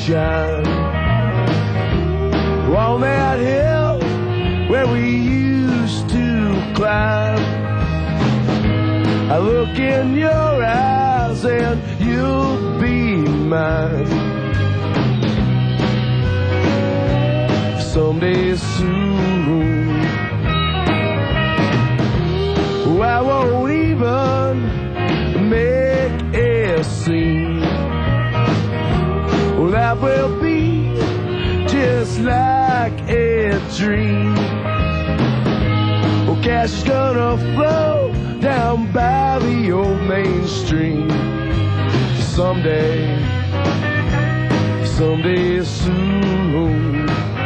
shine on that hill where we used to climb. I look in your eyes and you'll be mine someday soon. I won't even make a scene. Well, that will be just like a dream. Well, cash is gonna flow down by the old main stream someday, someday soon.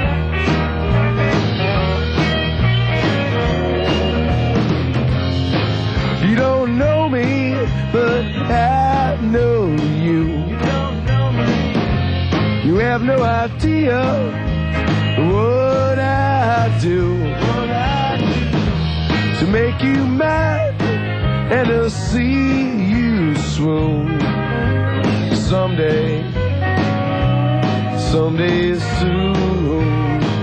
You don't know me, but I know you. You don't know me. You have no idea what I do to make you mine and to see you swoon someday, someday soon.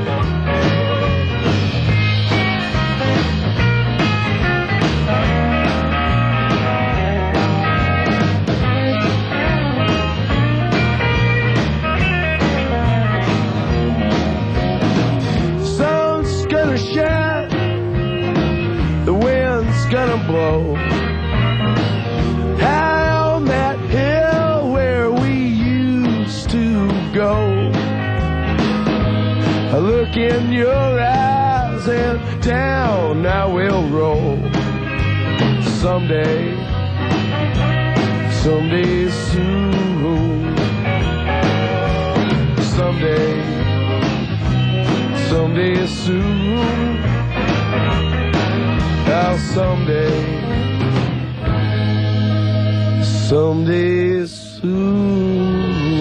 Gonna blow high on that hill where we used to go. I look in your eyes and down I will roll someday, someday soon. Someday, someday soon. Now someday, someday soon.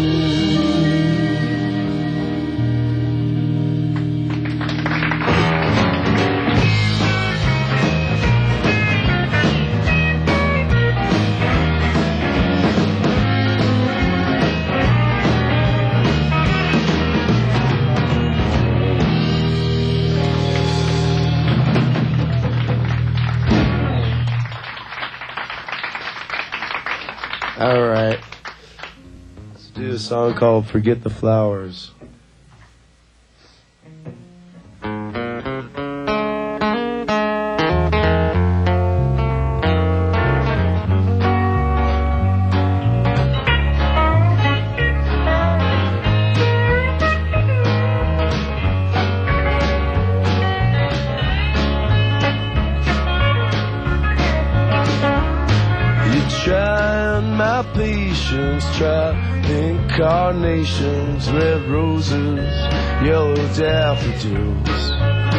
All right, let's do a song called Forget the Flowers. My patience, try pink carnations, red roses, yellow daffodils.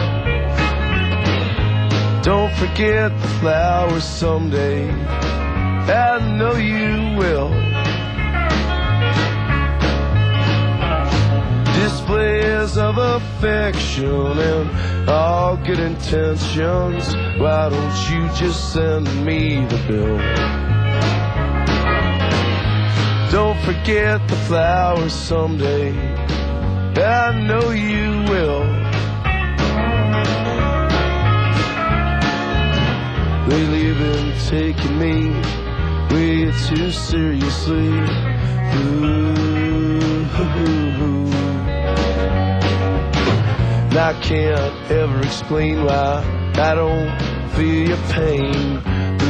Don't forget the flowers someday, I know you will. Displays of affection and all good intentions, why don't you just send me the bill? Don't forget the flowers someday, I know you will. Lately you've been taking me way too seriously. Ooh. And I can't ever explain why I don't feel your pain.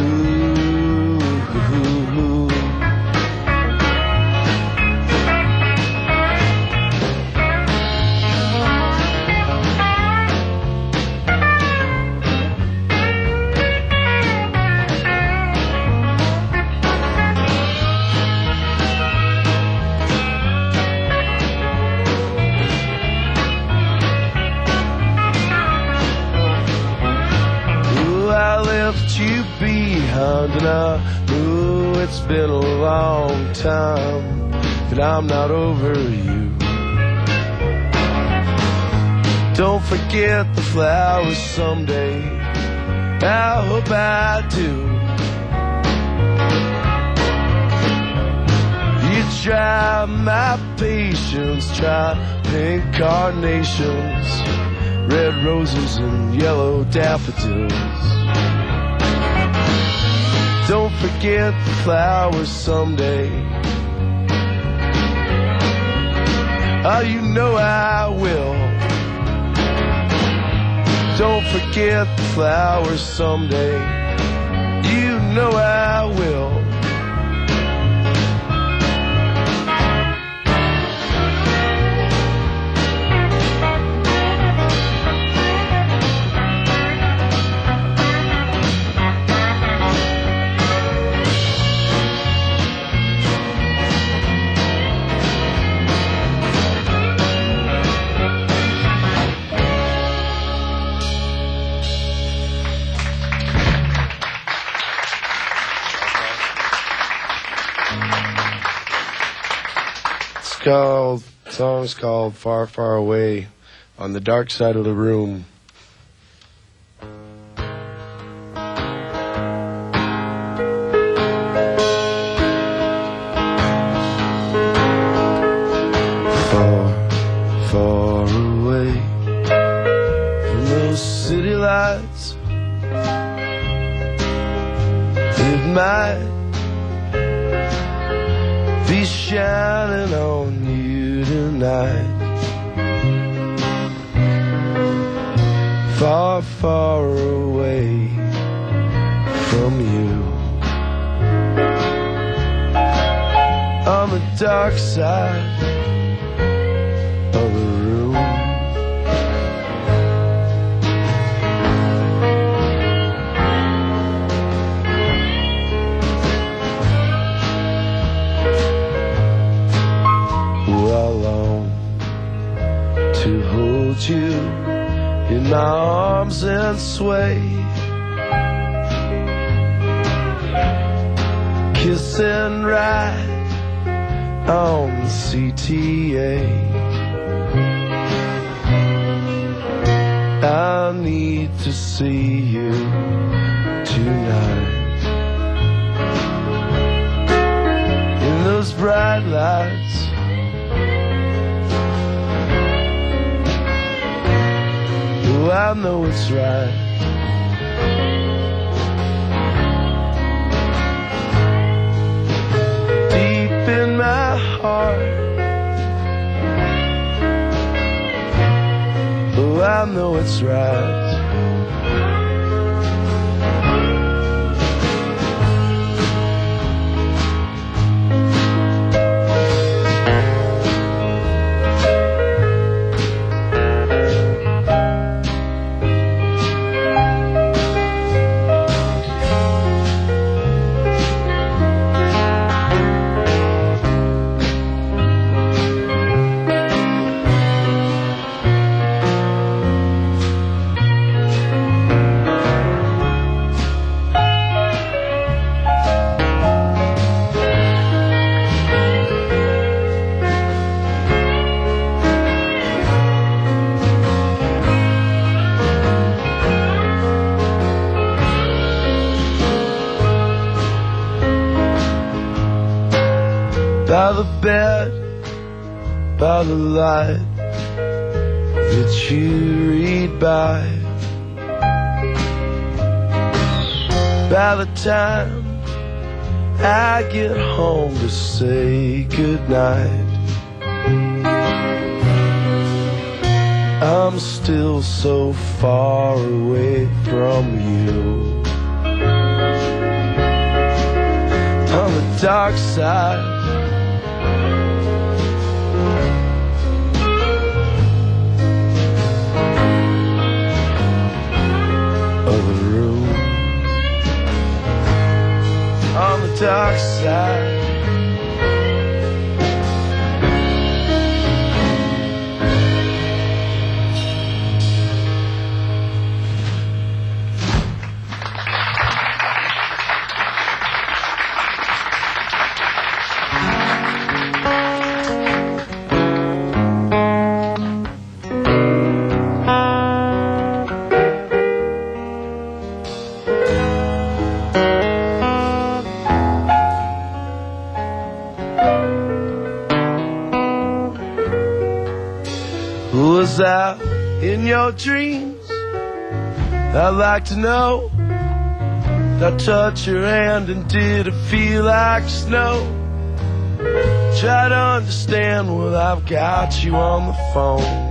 You behind, and I knew it's been a long time that I'm not over you. Don't forget the flowers someday, I hope I do. You try my patience, try pink carnations, red roses and yellow daffodils. Don't forget the flowers someday. Oh, you know I will. Don't forget the flowers someday. You know I will. The song's called Far, Far Away, on the dark side of the room. Far, far away from those city lights, it might be shining on you tonight. Far, far away from you, on the dark side of the room. I long to hold you in my arms and sway, kiss and ride on the CTA. I need to see you tonight in those bright lights. I know it's right. Deep in my heart, oh, I know it's right. By the bed, by the light that you read by the time I get home to say goodnight, I'm still so far away from you, on the dark side of the room, on the dark side. Who was out in your dreams? I'd like to know. Did I touch your hand and did it feel like snow? Try to understand what I've got you on the phone.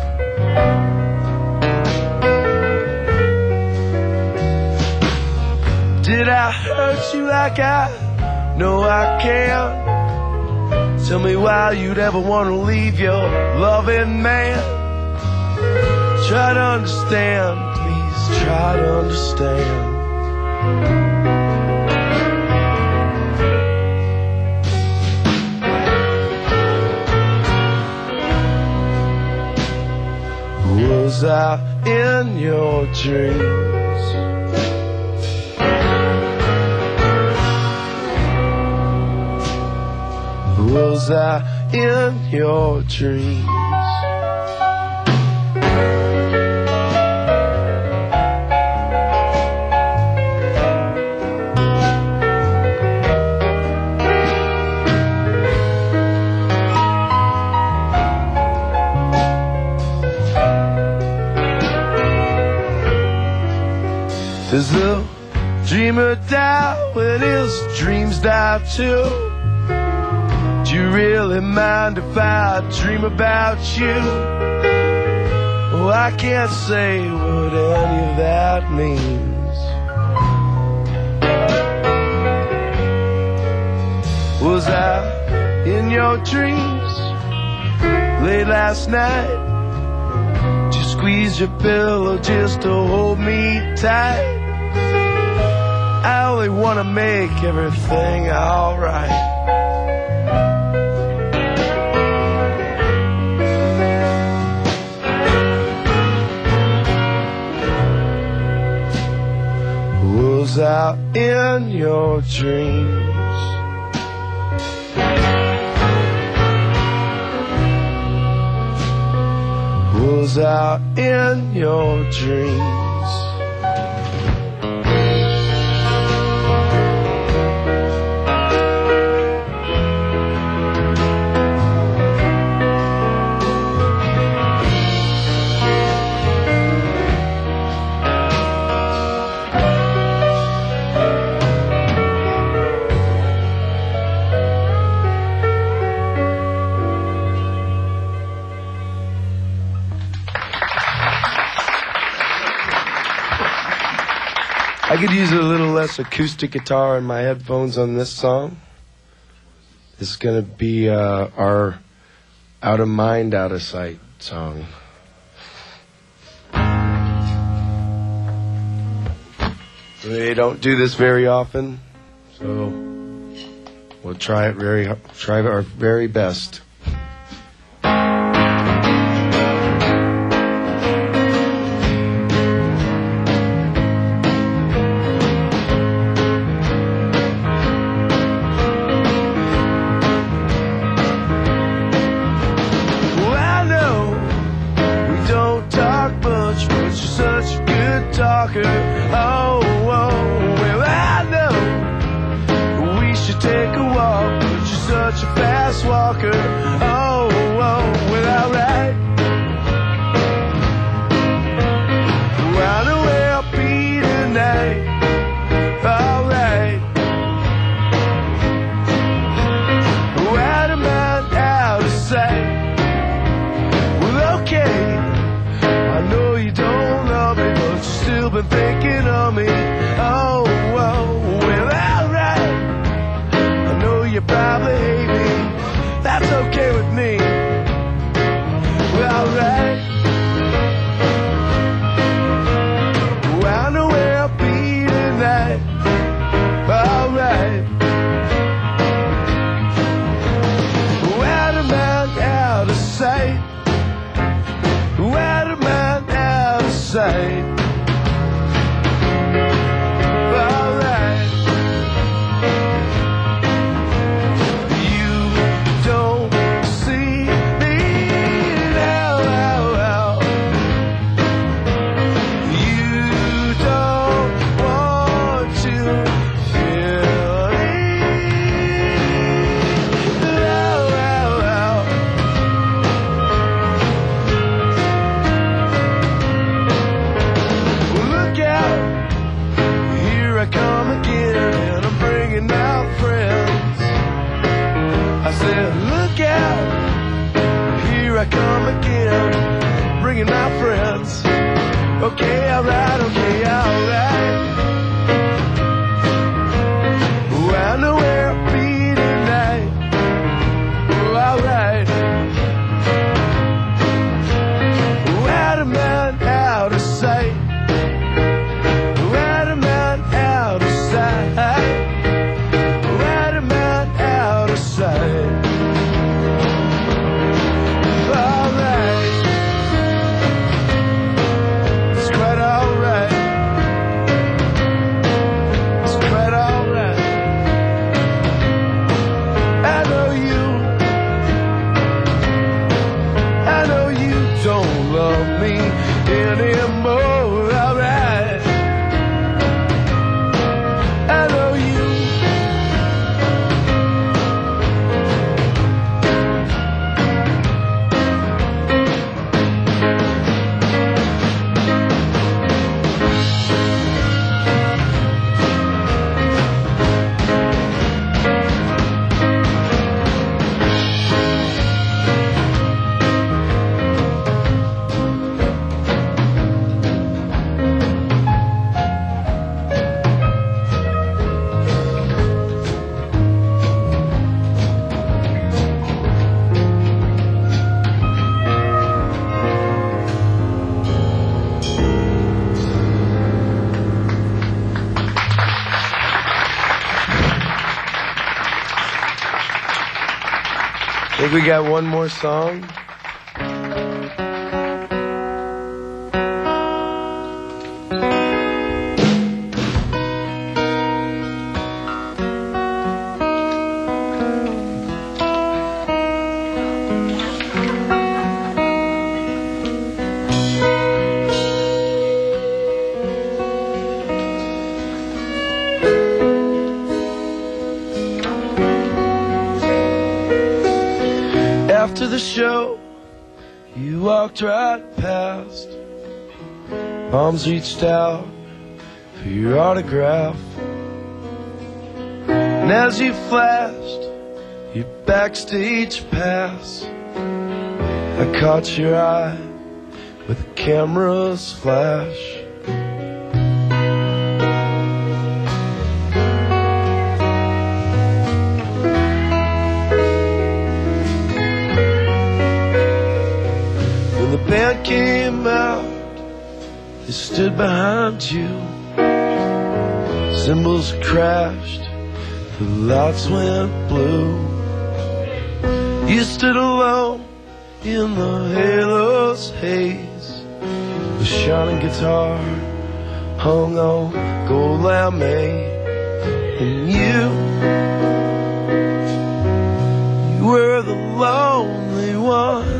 Did I hurt you like I know I can? Tell me why you'd ever want to leave your loving man. Try to understand, please try to understand. Was I in your dreams? Was I in your dreams? Does the dreamer die when his dreams die too? Do you really mind if I dream about you? Oh, I can't say what any of that means. Was I in your dreams late last night? Did you squeeze your pillow just to hold me tight? I only want to make everything alright. Was I in your dreams? Was I in your dreams? I could use a little less acoustic guitar in my headphones on this song. This is going to be our Out of Mind, Out of Sight song. We don't do this very often, so we'll try our very best. Oh, well, I know we should take a walk, but you're such a fast walker. Oh, well, alright. Well, I know where I'll be tonight. Alright. Out of mind, out of sight. Well, okay. I know you don't love me, but you still been thinking of me. Oh, well, alright. I know you probably hate me. That's okay with me. Well, alright. Well, I know where I'll be tonight. Alright. Out of mind, out of sight. Out of mind, out of sight. I come again, bringing my friends. Okay, alright, okay, alright. Oh, I know where I'll be tonight. Oh, alright. Oh, out of mind, out of sight. Oh, out of mind, out of sight. Oh, out of mind, out of sight. I think we got one more song. After the show, you walked right past. Arms reached out for your autograph. And as you flashed your backstage pass, I caught your eye with the camera's flash. The band came out, they stood behind you. Cymbals crashed, the lights went blue. You stood alone in the halo's haze. The shining guitar hung on gold lame. And you were the lonely one.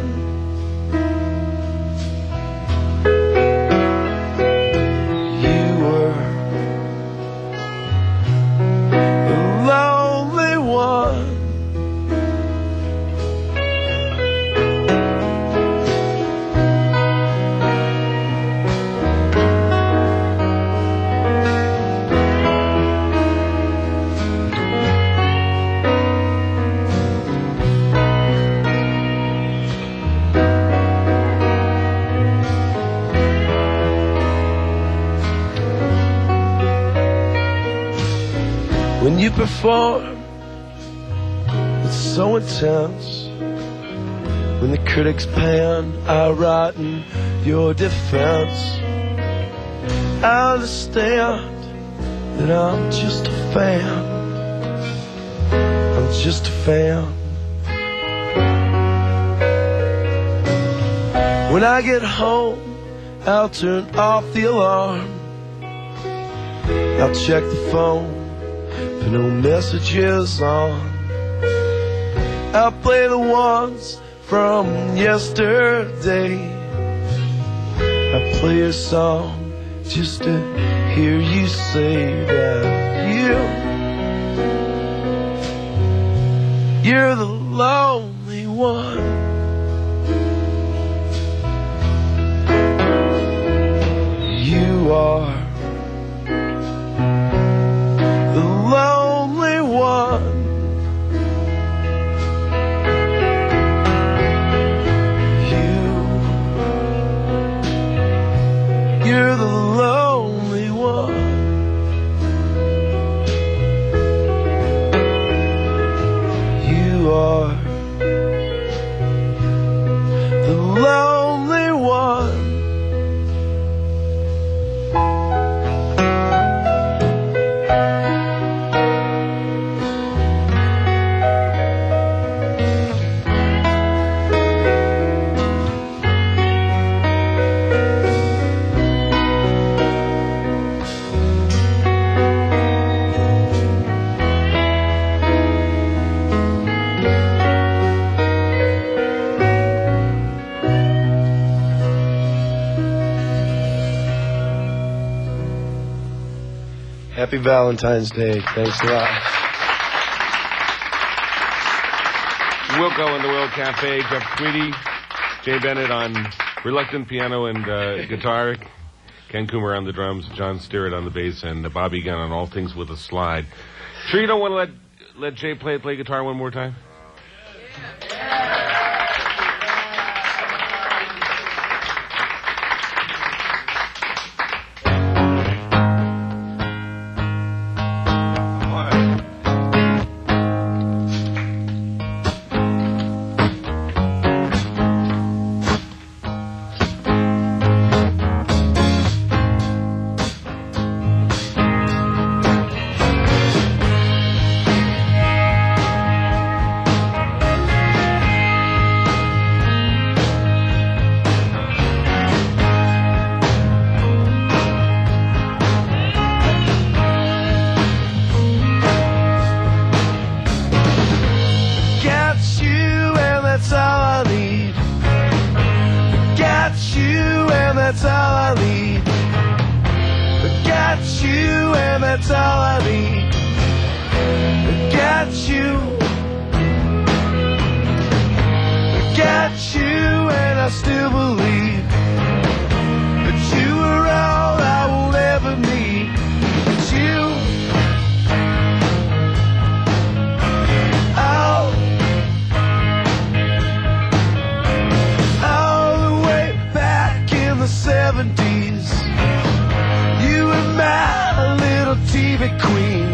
When you perform, it's so intense. When the critics pan, I write in your defense. I understand that I'm just a fan. I'm just a fan. When I get home, I'll turn off the alarm. I'll check the phone, but no messages on. I'll play the ones from yesterday. I play a song just to hear you say that you're the lonely one. You are the lonely one. Happy Valentine's Day. Thanks a lot. Wilco in the World Cafe, Jeff Tweedy, Jay Bennett on reluctant piano and guitar, Ken Coomer on the drums, John Sterrett on the bass, and Bobby Gunn on all things with a slide. Sure you don't want to let Jay play guitar one more time? That's all I need. I got you, and that's all I need. I got you. I got you, and I still believe that you are all I will ever need. That you, all the way back in the 70s, you were my little TV queen.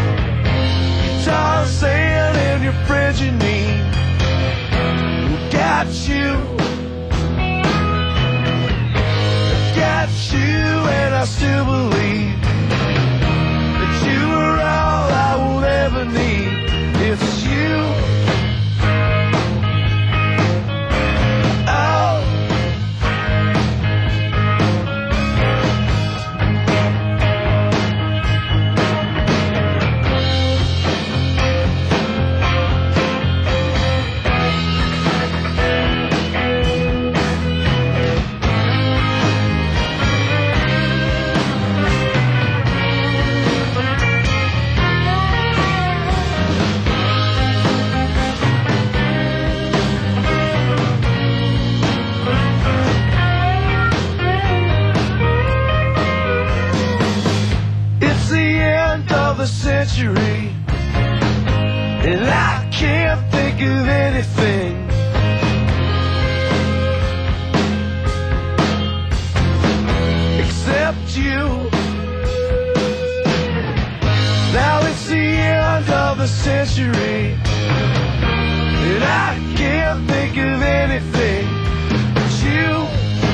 Tarzan and your friend Janine. Got you. Got you, and I still believe that you are all I will ever need. It's you. Century, and I can't think of anything except you. Now it's the end of the century, and I can't think of anything but you.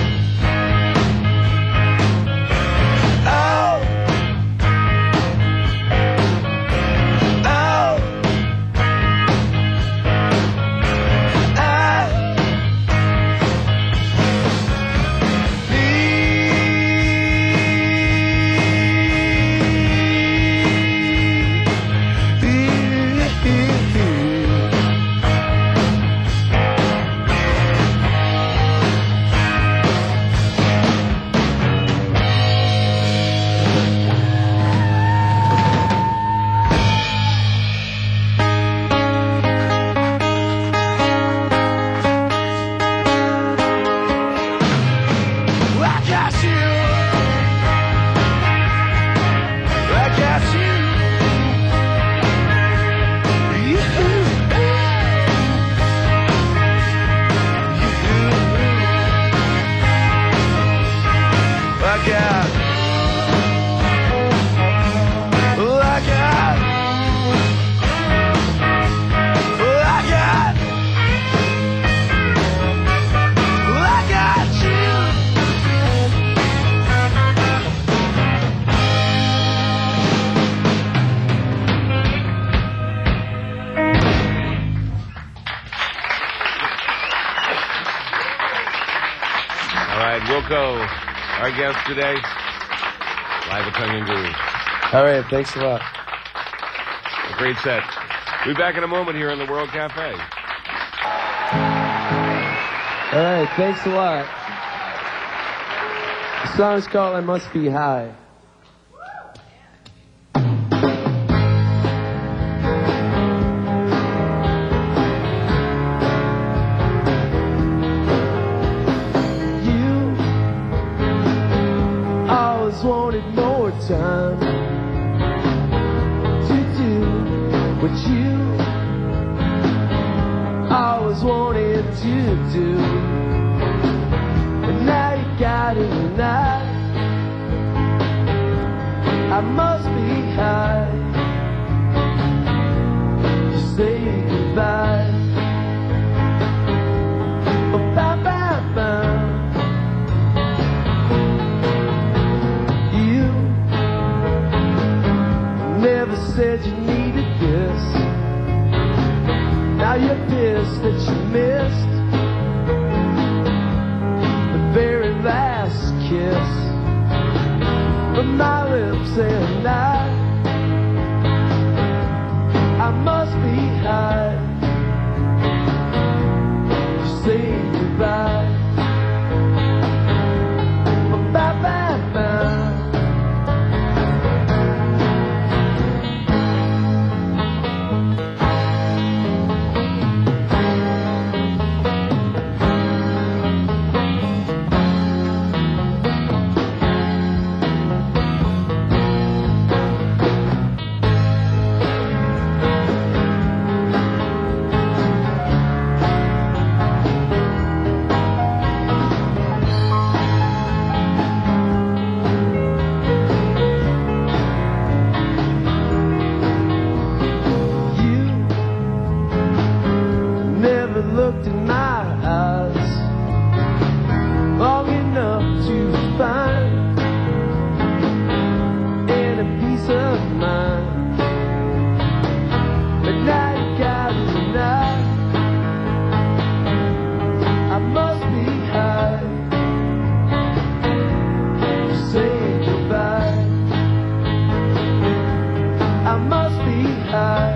Wilco, our guest today, live at Tongue and Groove. All right, thanks a lot. A great set. We'll be back in a moment here in the World Cafe. All right, thanks a lot. The song's called I Must Be High. time to do what you always wanted to do. And now you got it tonight. I must be high to say goodbye. You never said you needed this. Now you're pissed that you missed the very last kiss from my lips, and I must be high to say goodbye. Looked in my eyes long enough to find any peace of mind, but now you got it tonight. I must be high to say goodbye. I must be high.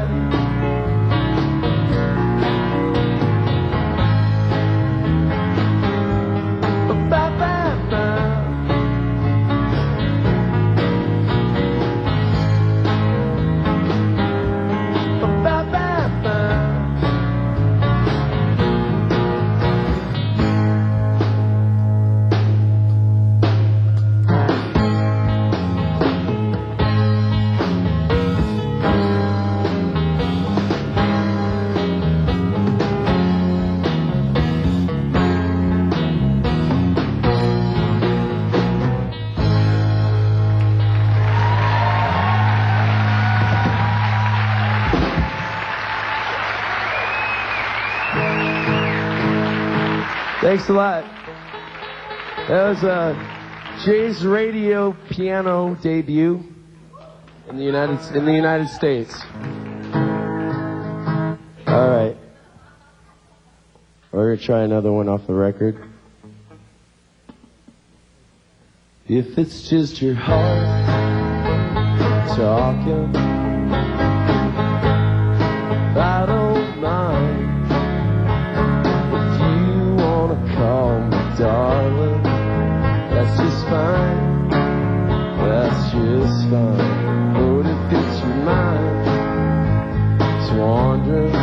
Thanks a lot. That was Jay's radio piano debut in the United States. All right, we're gonna try another one off the record. If it's just your heart talking, I don't mind. Call me darling, that's just fine, that's just fine. But if it's your mind that's wandering,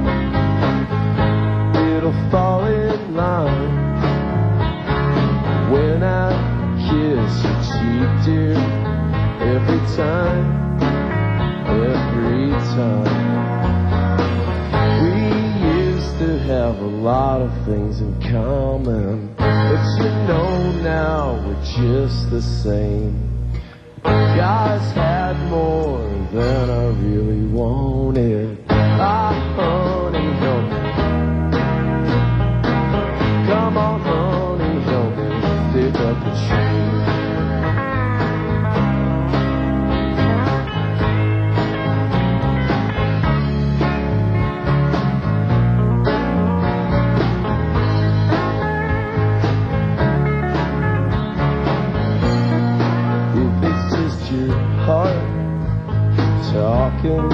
it'll fall in line when I kiss your cheek, dear, every time, every time. Have a lot of things in common, but you know now we're just the same. Guys had more than I really wanted. Ah, honey, help me. Come on, honey, help me pick up the train. Talking,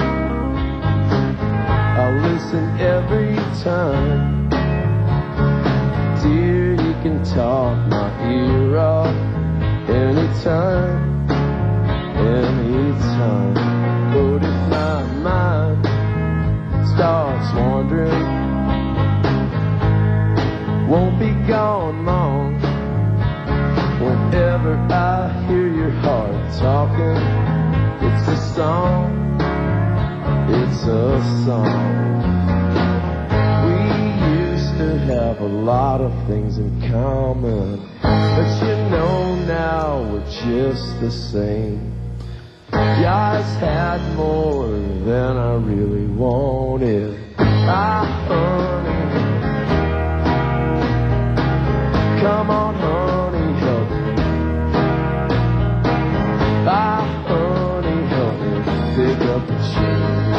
I'll listen every time. Dear, you can talk my ear off anytime, anytime. But if my mind starts wandering, won't be gone long Whenever I hear your heart talking, it's a song, it's a song. We used to have a lot of things in common, but you know now we're just the same. Yeah, I had more than I really wanted. Honey, come on, honey, help me. Honey, help me pick up the change.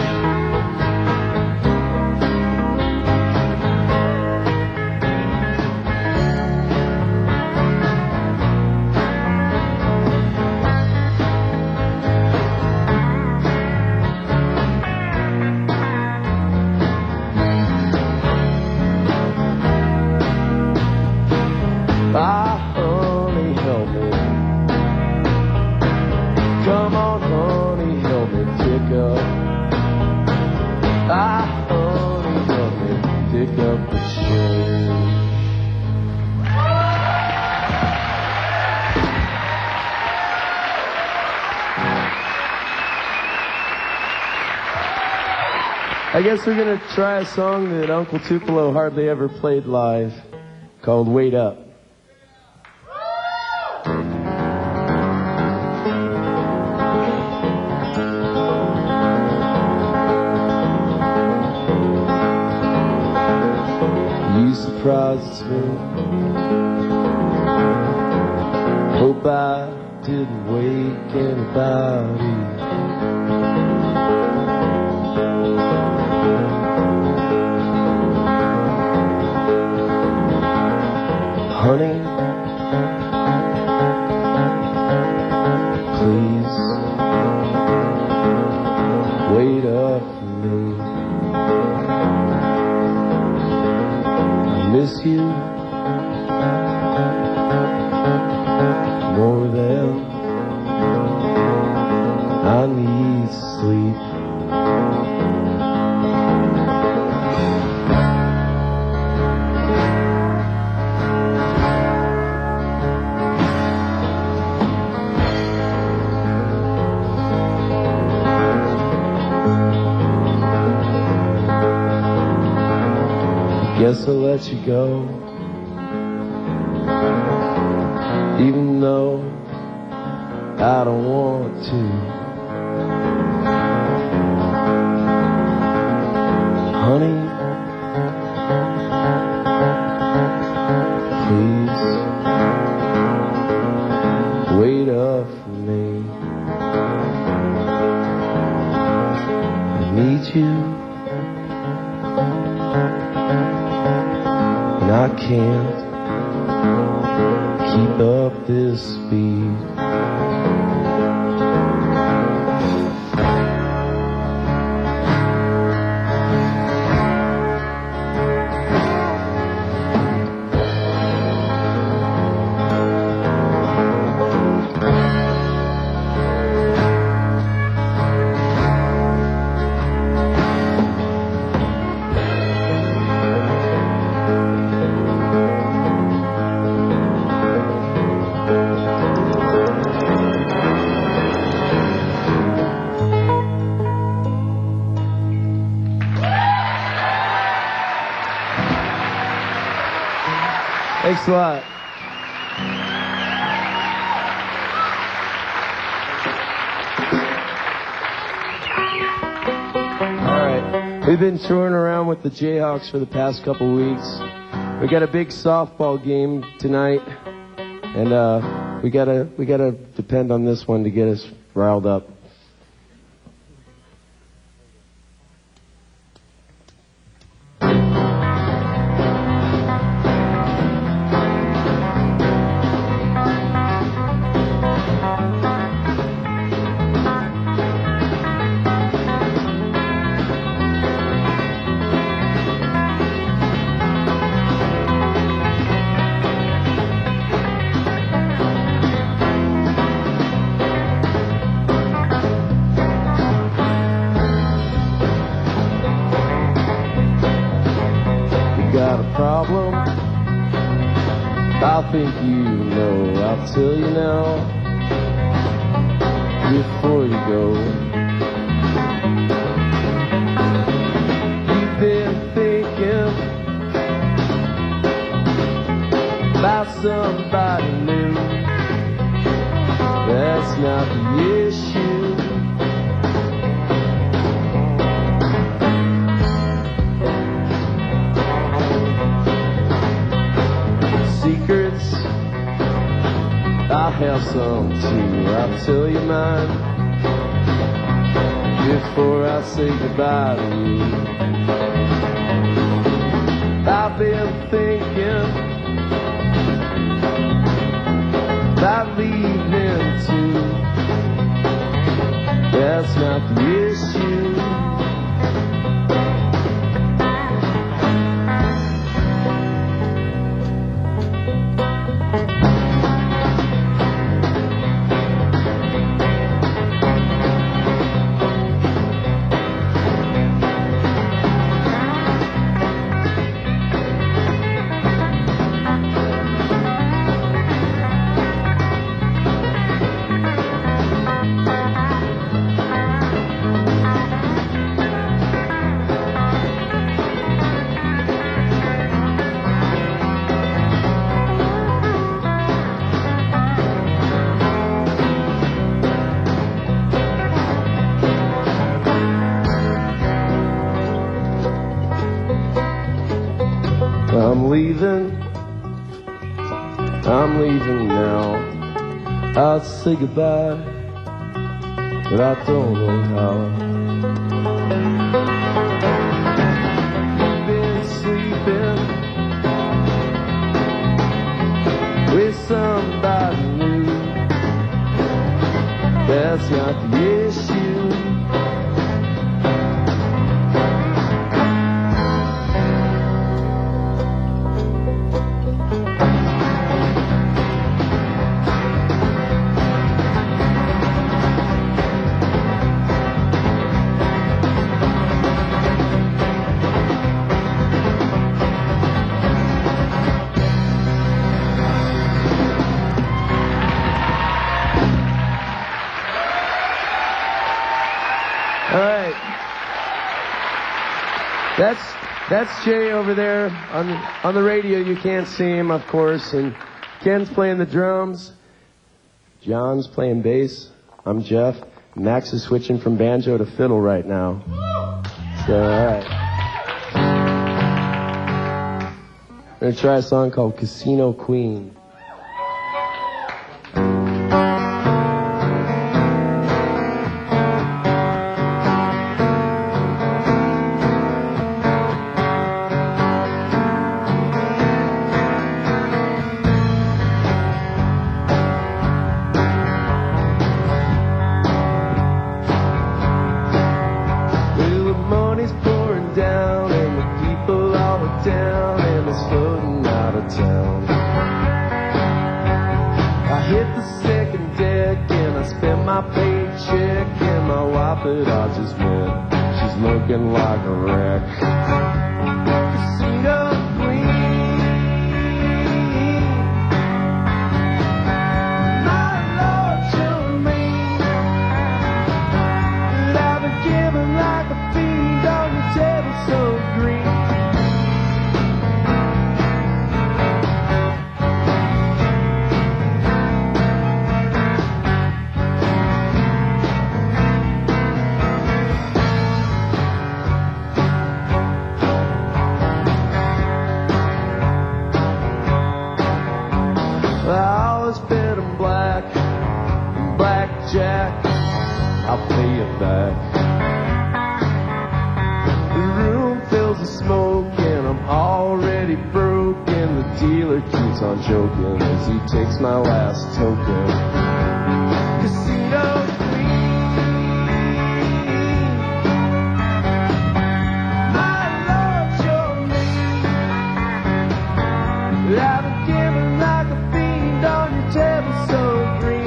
Honey, help me. Come on, honey, help me pick up. Honey, help me pick up the change. I guess we're gonna try a song that Uncle Tupelo hardly ever played live, called Wait Up. You surprised me. Hope I didn't wake anybody. Honey, please wait up for me. I miss you more than I need sleep. Guess I'll let you go, even though I don't want to. Honey, please wait up for me. I need you. And I can't keep up this speed. Thanks a lot. All right. We've been touring around with the Jayhawks for the past couple weeks. We got a big softball game tonight, and we gotta depend on this one to get us riled up. I think you know, I'll tell you now, before you go. You've been thinking about somebody new. That's not the issue. Secrets, I have some too. I'll tell you mine before I say goodbye to you. I've been thinking about leaving too. That's not the issue. I'm leaving now. I'll say goodbye, but I don't know how. You've been sleeping with somebody new. That's not the issue. That's Jay over there on the radio. You can't see him, of course. And Ken's playing the drums. John's playing bass. I'm Jeff. Max is switching from banjo to fiddle right now. So, all right. We're going to try a song called Casino Queen. Like a wreck. Casino Queen, my Lord, show me that I've been given like a fiend on your table so green. Jack, I'll pay you back. The room fills with smoke and I'm already broke, and the dealer keeps on joking as he takes my last token. Casino Queen, my Lord, show me that I've been given like a fiend on your table so green.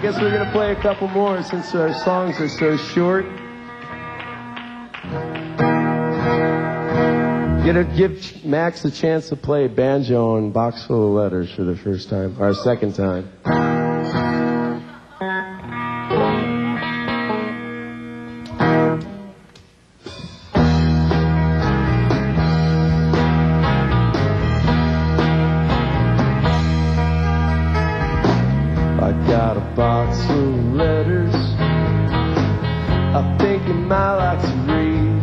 guess we're gonna play a couple more since our songs are so short. Gonna give Max a chance to play banjo on Box Full of Letters for the first time, or second time. I got a box full of letters I think you might like to read.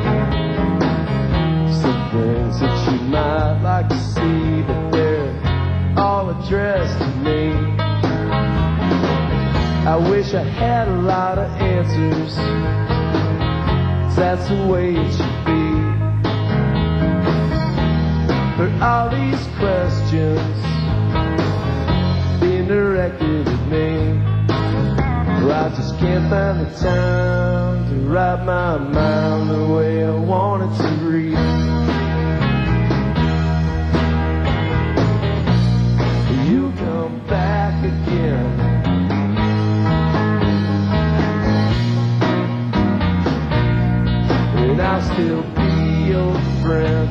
Some things that you might like to see, but they're all addressed to me. I wish I had a lot of answers, 'cause that's the way it should be. For all these questions being directed at me, well, I just can't find the time to write my mind the way I want it to read. You come back again, and I'll still be your friend.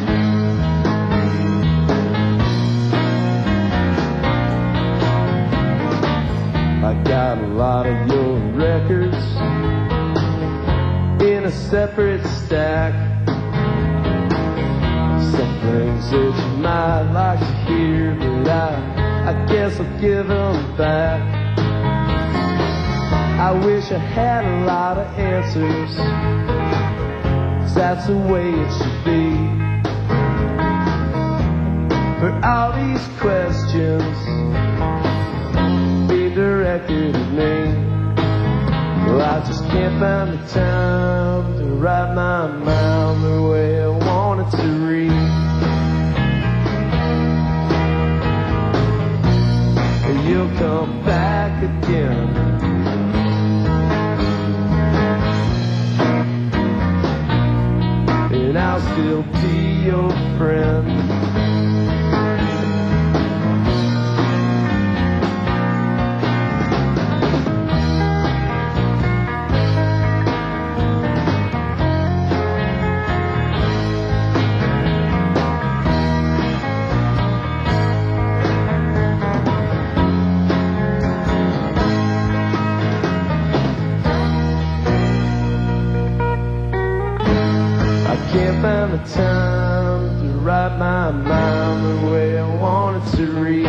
I got a lot of your records in a separate stack. Some things that you might like to hear, but I guess I'll give them back. I wish I had a lot of answers, 'cause that's the way it should be. For all these questions directed at me, well, I just can't find the time to write my mind the way I want it to read. You'll come back again, and I'll still be your friend. Can't find the time to write my mind the way I want it to read.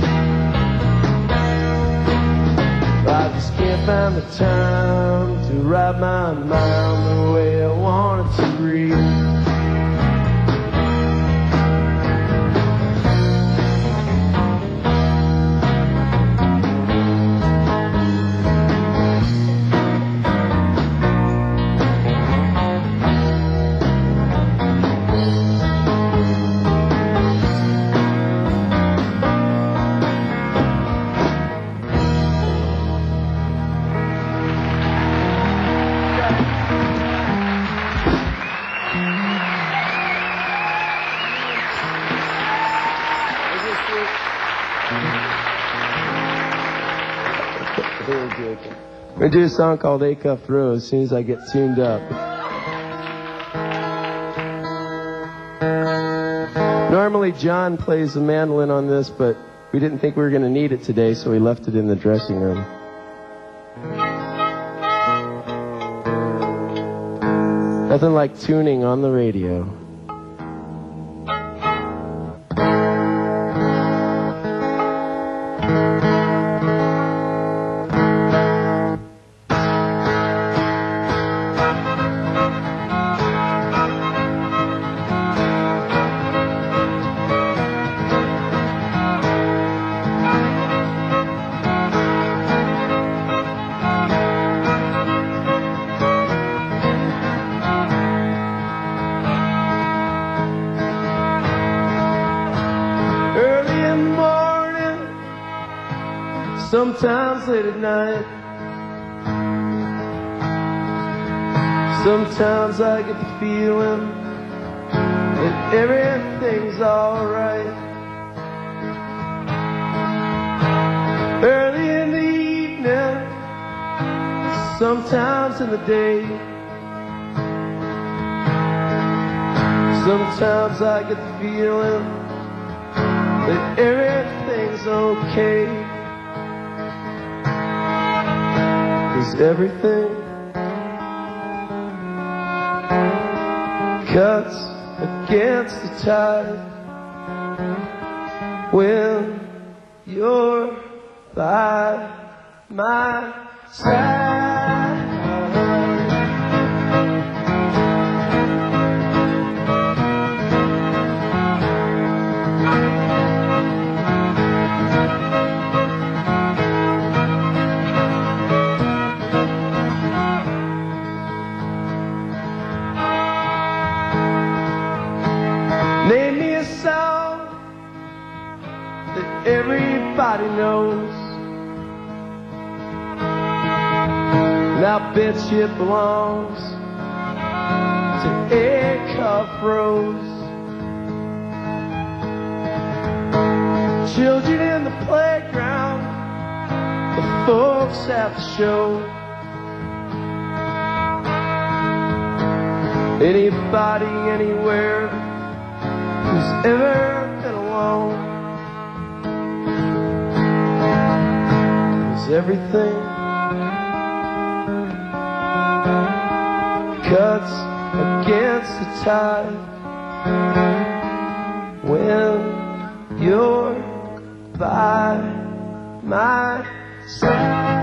I just can't find the time to write my mind the way I want it to read. We're gonna do a song called Acuff Row as soon as I get tuned up. Normally John plays the mandolin on this, but we didn't think we were gonna need it today, so we left it in the dressing room. Nothing like tuning on the radio. Sometimes late at night, sometimes I get the feeling that everything's alright. Early in the sometimes in the day. Sometimes I get the feeling that everything's okay, 'cause everything cuts against the tide when you're by my side. Name me a song that everybody knows, and I bet you it belongs to Acuff Rose. Children in the playground, the folks at the show, anybody, anywhere who's ever been alone, 'cause everything cuts against the tide when you're by my side.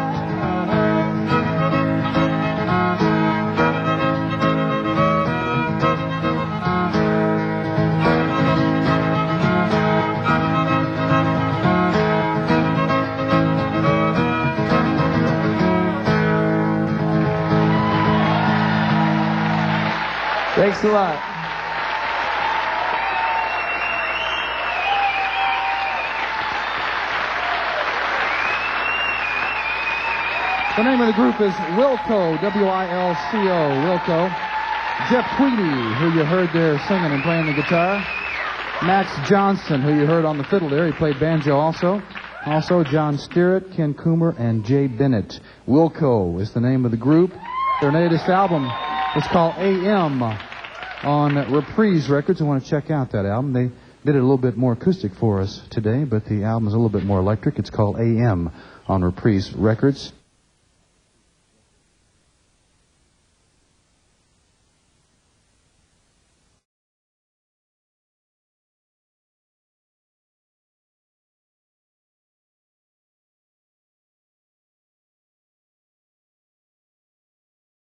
Thanks a lot. The name of the group is Wilco, W-I-L-C-O, Wilco. Jeff Tweedy, who you heard there singing and playing the guitar. Max Johnson, who you heard on the fiddle there. He played banjo also. Also John Sterrett, Ken Coomer, and Jay Bennett. Wilco is the name of the group. Their latest album is called A.M. on Reprise Records. I want to check out that album. They did it a little bit more acoustic for us today, but the album is a little bit more electric. It's called A.M. on Reprise Records.